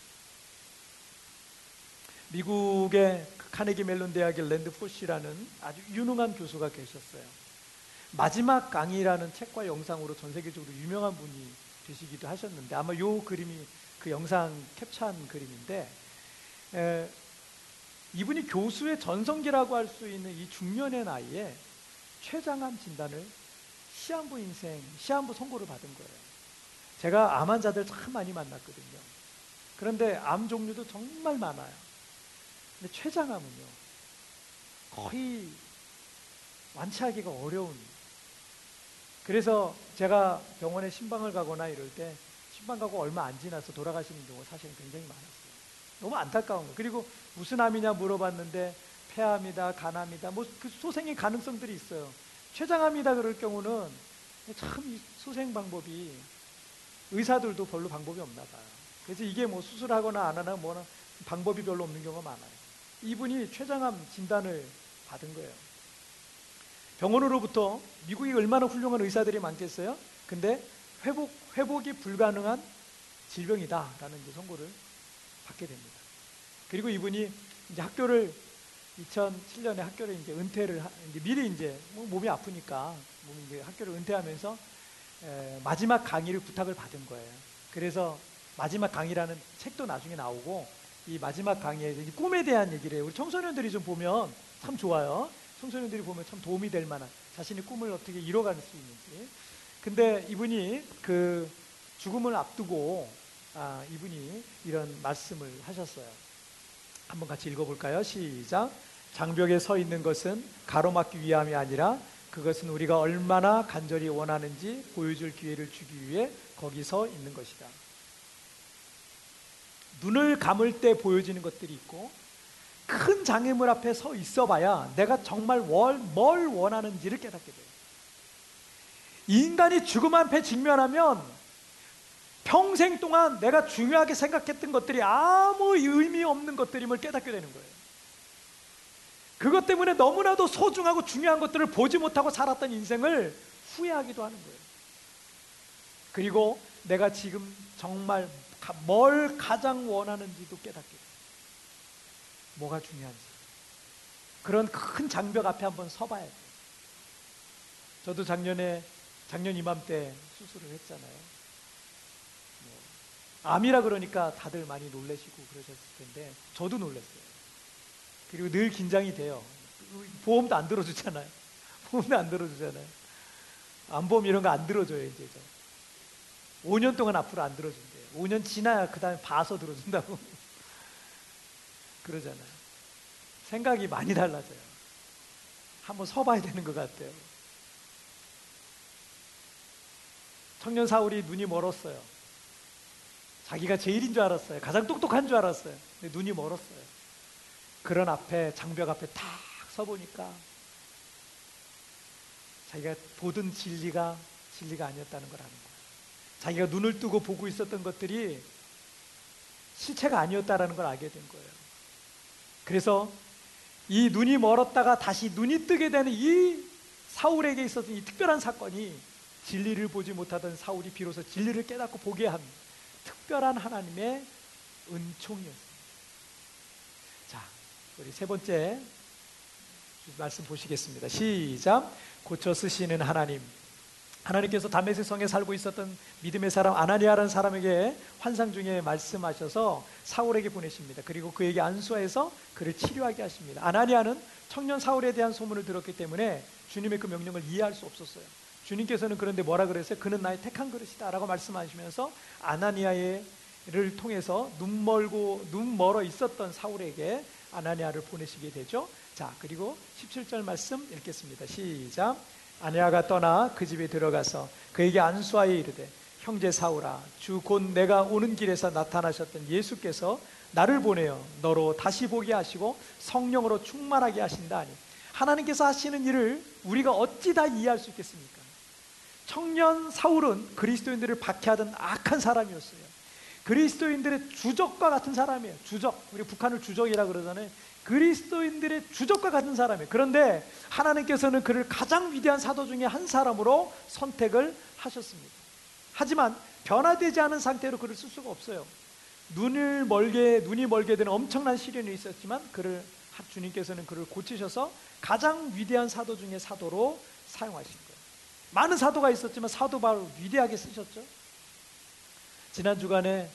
미국의 카네기 멜론 대학의 랜드 포시라는 아주 유능한 교수가 계셨어요. 마지막 강의라는 책과 영상으로 전 세계적으로 유명한 분이 되시기도 하셨는데, 아마 이 그림이 그 영상 캡처한 그림인데, 에, 이분이 교수의 전성기라고 할 수 있는 이 중년의 나이에 췌장암 진단을 시한부 인생, 시한부 선고를 받은 거예요. 제가 암 환자들 참 많이 만났거든요. 그런데 암 종류도 정말 많아요. 근데 췌장암은요, 거의 완치하기가 어려운. 그래서 제가 병원에 신방을 가거나 이럴 때 신방 가고 얼마 안 지나서 돌아가시는 경우가 사실은 굉장히 많았어요. 너무 안타까운 거예요. 그리고 무슨 암이냐 물어봤는데 폐암이다, 간암이다, 뭐 그 소생의 가능성들이 있어요. 췌장암이다 그럴 경우는 참 이 소생 방법이 의사들도 별로 방법이 없나 봐요. 그래서 이게 뭐 수술하거나 안 하나 뭐나 방법이 별로 없는 경우가 많아요. 이분이 췌장암 진단을 받은 거예요. 병원으로부터, 미국이 얼마나 훌륭한 의사들이 많겠어요? 근데 회복, 회복이 불가능한 질병이다라는 이제 선고를 받게 됩니다. 그리고 이분이 이제 학교를 이천칠 년에 학교를 이제 은퇴를 하, 이제 미리 이제 몸이 아프니까 몸이 이제 학교를 은퇴하면서 에, 마지막 강의를 부탁을 받은 거예요. 그래서 마지막 강의라는 책도 나중에 나오고 이 마지막 강의에 이 꿈에 대한 얘기를 해요. 우리 청소년들이 좀 보면 참 좋아요. 청소년들이 보면 참 도움이 될 만한, 자신의 꿈을 어떻게 이뤄갈 수 있는지. 근데 이분이 그 죽음을 앞두고 아, 이분이 이런 말씀을 하셨어요. 한번 같이 읽어볼까요? 시작. 장벽에 서 있는 것은 가로막기 위함이 아니라 그것은 우리가 얼마나 간절히 원하는지 보여줄 기회를 주기 위해 거기 서 있는 것이다. 눈을 감을 때 보여지는 것들이 있고, 큰 장애물 앞에 서 있어 봐야 내가 정말 뭘 원하는지를 깨닫게 돼요. 인간이 죽음 앞에 직면하면 평생 동안 내가 중요하게 생각했던 것들이 아무 의미 없는 것들임을 깨닫게 되는 거예요. 그것 때문에 너무나도 소중하고 중요한 것들을 보지 못하고 살았던 인생을 후회하기도 하는 거예요. 그리고 내가 지금 정말 뭘 가장 원하는지도 깨닫게 돼요. 뭐가 중요한지. 그런 큰 장벽 앞에 한번 서봐야 돼요. 저도 작년에 작년 이맘때 수술을 했잖아요. 뭐, 암이라 그러니까 다들 많이 놀라시고 그러셨을 텐데 저도 놀랐어요. 그리고 늘 긴장이 돼요. 보험도 안 들어주잖아요. 보험도 안 들어주잖아요. 암보험 이런 거 안 들어줘요, 이제. 오 년 동안 앞으로 안 들어준대요. 오 년 지나야 그 다음에 봐서 들어준다고. 그러잖아요. 생각이 많이 달라져요. 한번 서봐야 되는 것 같아요. 청년 사울이 눈이 멀었어요. 자기가 제일인 줄 알았어요. 가장 똑똑한 줄 알았어요. 근데 눈이 멀었어요. 그런 앞에, 장벽 앞에 탁 서보니까 자기가 보던 진리가 진리가 아니었다는 걸 아는 거예요. 자기가 눈을 뜨고 보고 있었던 것들이 실체가 아니었다는 걸 알게 된 거예요. 그래서 이 눈이 멀었다가 다시 눈이 뜨게 되는 이 사울에게 있었던 이 특별한 사건이 진리를 보지 못하던 사울이 비로소 진리를 깨닫고 보게 한 특별한 하나님의 은총이었습니다. 자, 우리 세 번째 말씀 보시겠습니다. 시작. 고쳐 쓰시는 하나님. 하나님께서 다메섹 성에 살고 있었던 믿음의 사람 아나니아라는 사람에게 환상 중에 말씀하셔서 사울에게 보내십니다. 그리고 그에게 안수하여서 그를 치료하게 하십니다. 아나니아는 청년 사울에 대한 소문을 들었기 때문에 주님의 그 명령을 이해할 수 없었어요. 주님께서는 그런데 뭐라 그랬어요? 그는 나의 택한 그릇이다 라고 말씀하시면서 아나니아를 통해서 눈 멀고 눈 멀어 있었던 사울에게 아나니아를 보내시게 되죠. 자, 그리고 십칠 절 말씀 읽겠습니다. 시작. 아나니아가 떠나 그 집에 들어가서 그에게 안수하여 이르되 형제 사울아, 주 곧 내가 오는 길에서 나타나셨던 예수께서 나를 보내어 너로 다시 보게 하시고 성령으로 충만하게 하신다 하니, 하나님께서 하시는 일을 우리가 어찌 다 이해할 수 있겠습니까? 청년 사울은 그리스도인들을 박해하던 악한 사람이었어요. 그리스도인들의 주적과 같은 사람이에요. 주적. 우리 북한을 주적이라 그러잖아요. 그리스도인들의 주적과 같은 사람이에요. 그런데 하나님께서는 그를 가장 위대한 사도 중에 한 사람으로 선택을 하셨습니다. 하지만 변화되지 않은 상태로 그를 쓸 수가 없어요. 눈을 멀게, 눈이 멀게 되는 엄청난 시련이 있었지만 그를, 주님께서는 그를 고치셔서 가장 위대한 사도 중에 사도로 사용하신 거예요. 많은 사도가 있었지만 사도 바울을 위대하게 쓰셨죠. 지난 주간에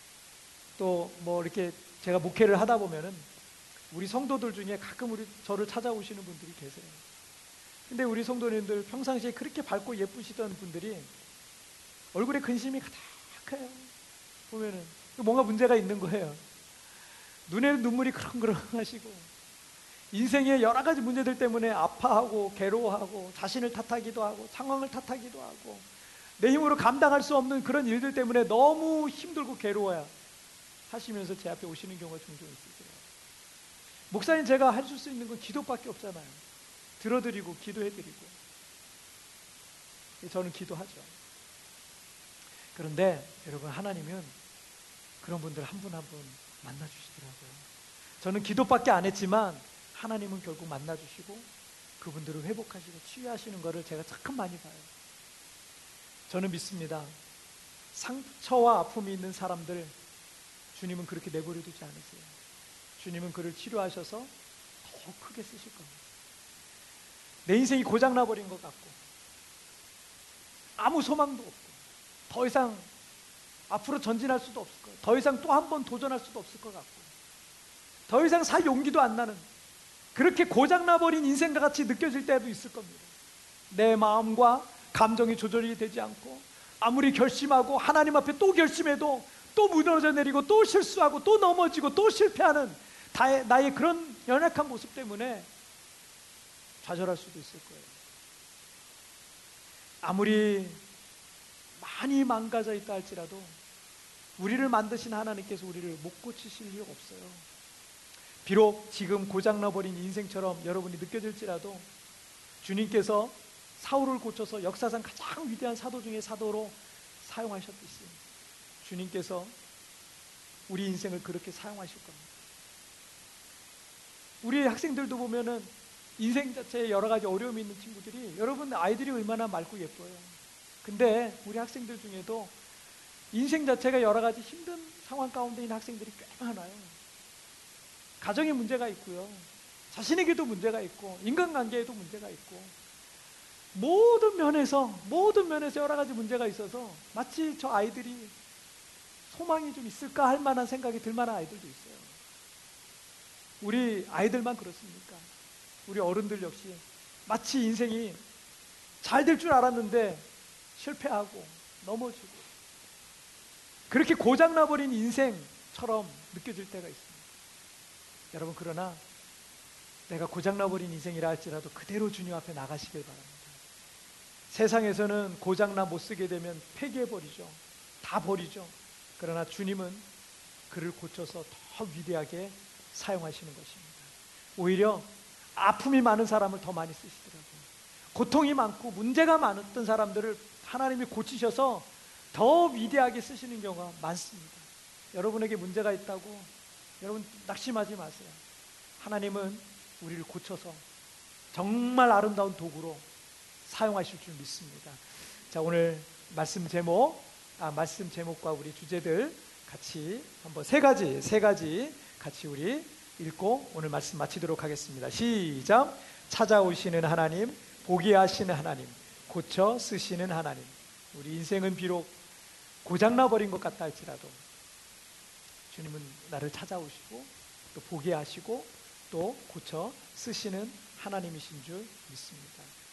또 뭐 이렇게 제가 목회를 하다 보면은 우리 성도들 중에 가끔 우리 저를 찾아오시는 분들이 계세요. 근데 우리 성도님들 평상시에 그렇게 밝고 예쁘시던 분들이 얼굴에 근심이 가득해요. 보면은 뭔가 문제가 있는 거예요. 눈에는 눈물이 그렁그렁하시고 인생의 여러 가지 문제들 때문에 아파하고 괴로워하고 자신을 탓하기도 하고 상황을 탓하기도 하고 내 힘으로 감당할 수 없는 그런 일들 때문에 너무 힘들고 괴로워야 하시면서 제 앞에 오시는 경우가 종종 있으세요. 목사님, 제가 할 수 있는 건 기도밖에 없잖아요. 들어드리고 기도해드리고. 저는 기도하죠. 그런데 여러분, 하나님은 그런 분들 한 분 한 분 만나주시더라고요. 저는 기도밖에 안 했지만 하나님은 결국 만나주시고 그분들을 회복하시고 치유하시는 것을 제가 참 많이 봐요. 저는 믿습니다. 상처와 아픔이 있는 사람들 주님은 그렇게 내버려 두지 않으세요. 주님은 그를 치료하셔서 더 크게 쓰실 겁니다. 내 인생이 고장나버린 것 같고 아무 소망도 없고 더 이상 앞으로 전진할 수도 없을 거예요. 더 이상 또 한 번 도전할 수도 없을 것 같고 더 이상 살 용기도 안 나는, 그렇게 고장나버린 인생과 같이 느껴질 때도 있을 겁니다. 내 마음과 감정이 조절이 되지 않고, 아무리 결심하고 하나님 앞에 또 결심해도 또 무너져 내리고 또 실수하고 또 넘어지고 또 실패하는 나의 그런 연약한 모습 때문에 좌절할 수도 있을 거예요. 아무리 많이 망가져 있다 할지라도 우리를 만드신 하나님께서 우리를 못 고치실 이유가 없어요. 비록 지금 고장나버린 인생처럼 여러분이 느껴질지라도 주님께서 사울을 고쳐서 역사상 가장 위대한 사도 중에 사도로 사용하셨듯이 주님께서 우리 인생을 그렇게 사용하실 겁니다. 우리 학생들도 보면은 인생 자체에 여러 가지 어려움이 있는 친구들이, 여러분 아이들이 얼마나 맑고 예뻐요. 근데 우리 학생들 중에도 인생 자체가 여러 가지 힘든 상황 가운데 있는 학생들이 꽤 많아요. 가정에 문제가 있고요, 자신에게도 문제가 있고, 인간관계에도 문제가 있고, 모든 면에서 모든 면에서 여러 가지 문제가 있어서 마치 저 아이들이 소망이 좀 있을까 할 만한 생각이 들 만한 아이들도 있어요. 우리 아이들만 그렇습니까? 우리 어른들 역시 마치 인생이 잘 될 줄 알았는데 실패하고 넘어지고 그렇게 고장나버린 인생처럼 느껴질 때가 있습니다. 여러분, 그러나 내가 고장나버린 인생이라 할지라도 그대로 주님 앞에 나가시길 바랍니다. 세상에서는 고장나 못 쓰게 되면 폐기해버리죠. 다 버리죠. 그러나 주님은 그를 고쳐서 더 위대하게 사용하시는 것입니다. 오히려 아픔이 많은 사람을 더 많이 쓰시더라고요. 고통이 많고 문제가 많았던 사람들을 하나님이 고치셔서 더 위대하게 쓰시는 경우가 많습니다. 여러분에게 문제가 있다고 여러분 낙심하지 마세요. 하나님은 우리를 고쳐서 정말 아름다운 도구로 사용하실 줄 믿습니다. 자, 오늘 말씀 제목, 아, 말씀 제목과 우리 주제들 같이 한번 세 가지, 세 가지 같이 우리 읽고 오늘 말씀 마치도록 하겠습니다. 시작. 찾아오시는 하나님, 보게 하시는 하나님, 고쳐 쓰시는 하나님. 우리 인생은 비록 고장나 버린 것 같다 할지라도 주님은 나를 찾아오시고 또 보게 하시고 또 고쳐 쓰시는 하나님이신 줄 믿습니다.